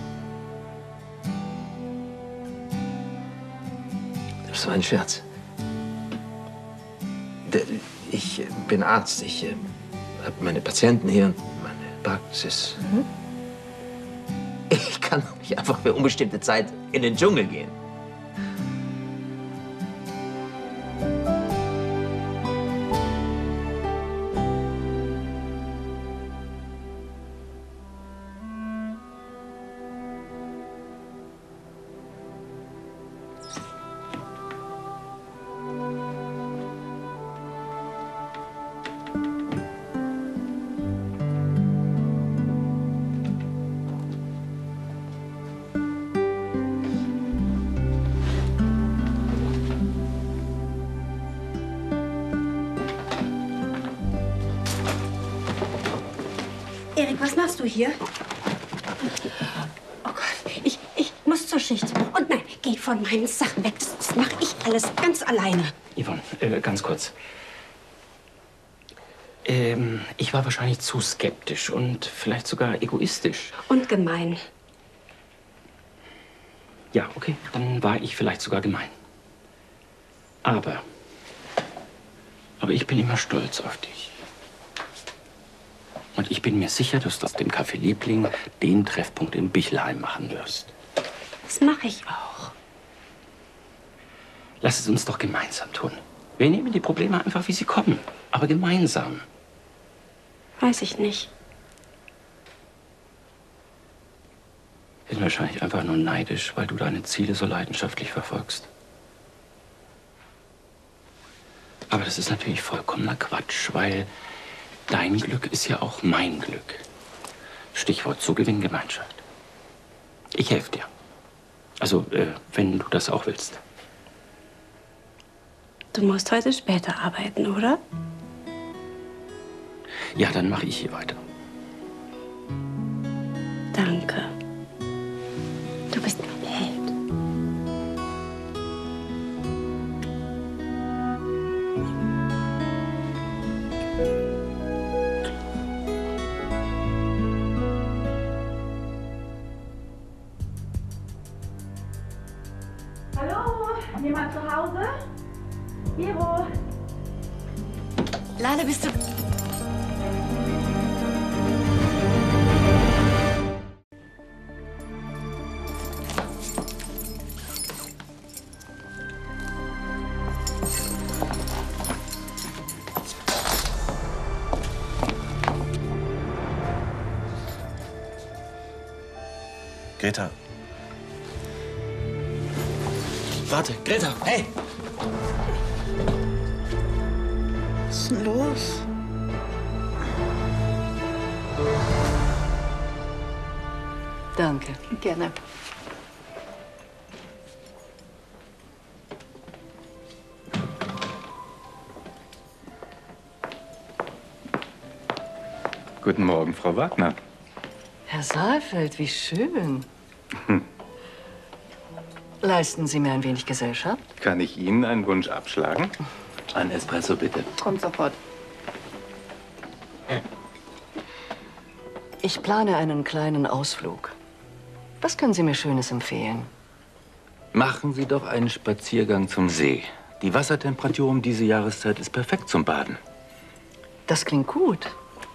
Das war ein Scherz. Ich bin Arzt. Ich habe meine Patienten hier und meine Praxis. Ich kann doch nicht einfach für unbestimmte Zeit in den Dschungel gehen. Erik, was machst du hier? Oh Gott, ich muss zur Schicht. Und nein, geh von meinen Sachen weg. Das mache ich alles ganz alleine. Yvonne, ganz kurz. Ich war wahrscheinlich zu skeptisch und vielleicht sogar egoistisch. Und gemein. Ja, okay, dann war ich vielleicht sogar gemein. Aber ich bin immer stolz auf dich. Und ich bin mir sicher, dass du aus dem Café Liebling den Treffpunkt in Bichelheim machen wirst. Das mache ich auch. Lass es uns doch gemeinsam tun. Wir nehmen die Probleme einfach, wie sie kommen. Aber gemeinsam. Weiß ich nicht. Ich bin wahrscheinlich einfach nur neidisch, weil du deine Ziele so leidenschaftlich verfolgst. Aber das ist natürlich vollkommener Quatsch, weil dein Glück ist ja auch mein Glück. Stichwort Zugewinngemeinschaft. Ich helfe dir. Also, wenn du das auch willst. Du musst heute später arbeiten, oder? Ja, dann mache ich hier weiter. Danke. Du bist ein Held. Hallo? Jemand zu Hause? Miro? Lale, bist du... Greta. Warte, Greta, hey! Was ist denn los? Danke. Gerne. Guten Morgen, Frau Wagner. Herr Saalfeld, wie schön. Leisten Sie mir ein wenig Gesellschaft? Kann ich Ihnen einen Wunsch abschlagen? Ein Espresso, bitte. Kommt sofort. Ich plane einen kleinen Ausflug. Was können Sie mir Schönes empfehlen? Machen Sie doch einen Spaziergang zum See. Die Wassertemperatur um diese Jahreszeit ist perfekt zum Baden. Das klingt gut.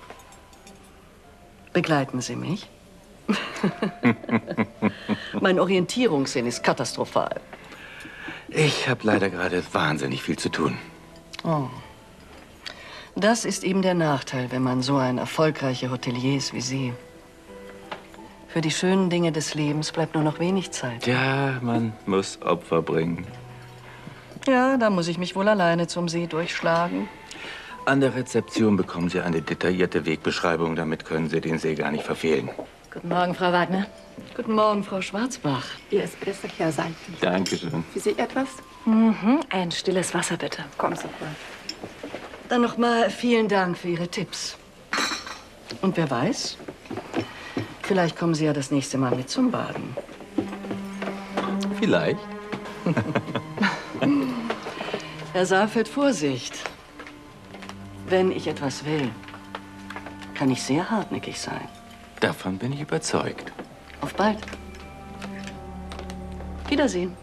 Begleiten Sie mich? Mein Orientierungssinn ist katastrophal. Ich habe leider gerade wahnsinnig viel zu tun. Oh. Das ist eben der Nachteil, wenn man so ein erfolgreicher Hotelier ist wie Sie. Für die schönen Dinge des Lebens bleibt nur noch wenig Zeit. Ja, man muss Opfer bringen. Ja, da muss ich mich wohl alleine zum See durchschlagen. An der Rezeption bekommen Sie eine detaillierte Wegbeschreibung. Damit können Sie den See gar nicht verfehlen. Guten Morgen, Frau Wagner. Guten Morgen, Frau Schwarzbach. Ihr Espresso, Herr Saalfeld. Dankeschön. Für Sie etwas? Mhm, ein stilles Wasser, bitte. Komm sofort. Dann noch mal vielen Dank für Ihre Tipps. Und wer weiß, vielleicht kommen Sie ja das nächste Mal mit zum Baden. Vielleicht. Herr Saalfeld, Vorsicht. Wenn ich etwas will, kann ich sehr hartnäckig sein. Davon bin ich überzeugt. Auf bald. Wiedersehen.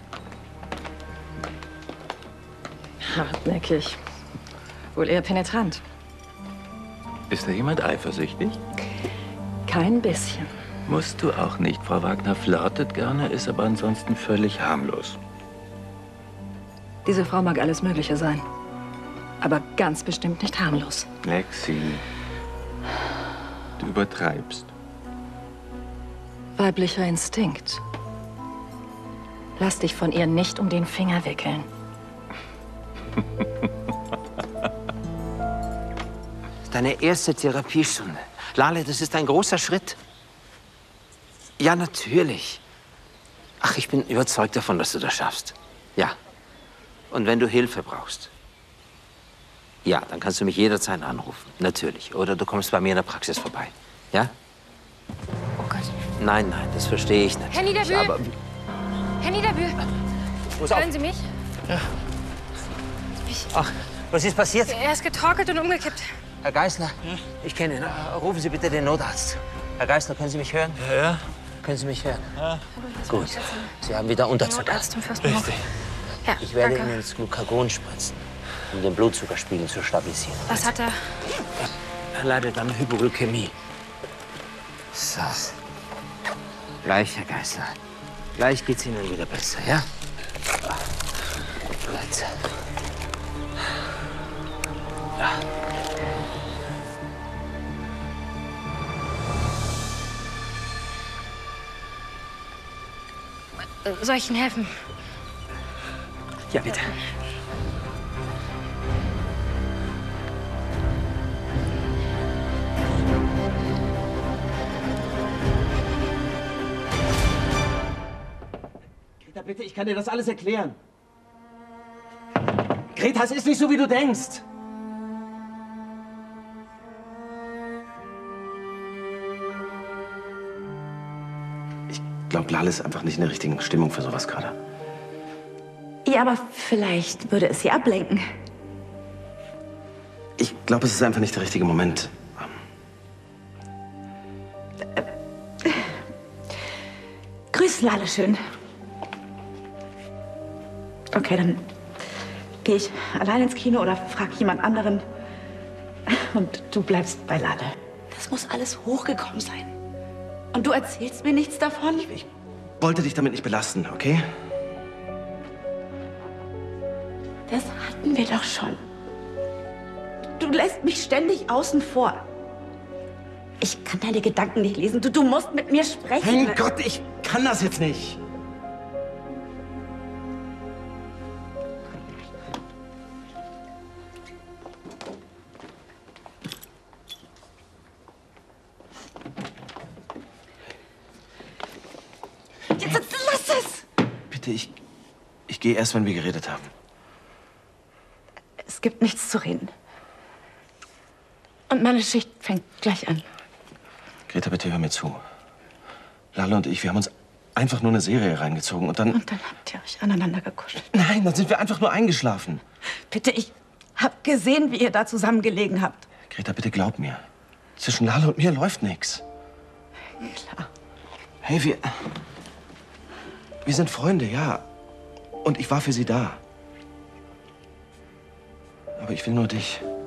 Hartnäckig. Wohl eher penetrant. Ist da jemand eifersüchtig? Kein bisschen. Musst du auch nicht. Frau Wagner flirtet gerne, ist aber ansonsten völlig harmlos. Diese Frau mag alles Mögliche sein. Aber ganz bestimmt nicht harmlos. Lexi, du übertreibst. Weiblicher Instinkt. Lass dich von ihr nicht um den Finger wickeln. Deine erste Therapiestunde. Lale, das ist ein großer Schritt. Ja, natürlich. Ach, ich bin überzeugt davon, dass du das schaffst. Ja. Und wenn du Hilfe brauchst, ja, dann kannst du mich jederzeit anrufen. Natürlich. Oder du kommst bei mir in der Praxis vorbei. Ja? Oh Gott. Nein, nein, das verstehe ich natürlich. Herr Niederbühl! Aber Herr Niederbühl! Pass auf. Hören Sie mich? Ja. Ach, was ist passiert? Er ist getorkelt und umgekippt. Herr Geißler, ich kenne ihn. Rufen Sie bitte den Notarzt. Herr Geißler, können Sie mich hören? Ja, ja. Können Sie mich hören? Ja. Gut. Sie haben wieder Unterzucker. Notarzt zum Fürstenhof. Richtig. Ja, Ich werde danke. Ihnen ins Glucagon spritzen, um den Blutzuckerspiegel zu stabilisieren. Was hat er? Er leidet an Hypoglykämie. So. Gleich, Herr Geißler. Gleich geht's Ihnen wieder besser, ja? Gut. Ja. Soll ich Ihnen helfen? Ja, bitte. Greta, bitte, ich kann dir das alles erklären. Greta, es ist nicht so, wie du denkst. Ich glaube, Lale ist einfach nicht in der richtigen Stimmung für sowas gerade. Ja, aber vielleicht würde es sie ablenken. Ich glaube, es ist einfach nicht der richtige Moment. Grüß Lale schön. Okay, dann gehe ich allein ins Kino oder frage jemand anderen. Und du bleibst bei Lale. Das muss alles hochgekommen sein. Und du erzählst mir nichts davon? Ich wollte dich damit nicht belasten, okay? Das hatten wir doch schon. Du lässt mich ständig außen vor. Ich kann deine Gedanken nicht lesen. Du musst mit mir sprechen. Mein Gott, ich kann das jetzt nicht. Jetzt lass es! Bitte, ich gehe erst, wenn wir geredet haben. Es gibt nichts zu reden. Und meine Schicht fängt gleich an. Greta, bitte hör mir zu. Lale und ich, wir haben uns einfach nur eine Serie reingezogen und dann... Und dann habt ihr euch aneinander gekuschelt. Nein, dann sind wir einfach nur eingeschlafen. Bitte, ich hab gesehen, wie ihr da zusammen gelegen habt. Greta, bitte glaub mir. Zwischen Lale und mir läuft nichts. Klar. Hey, wir sind Freunde, ja. Und ich war für sie da. Aber ich will nur dich.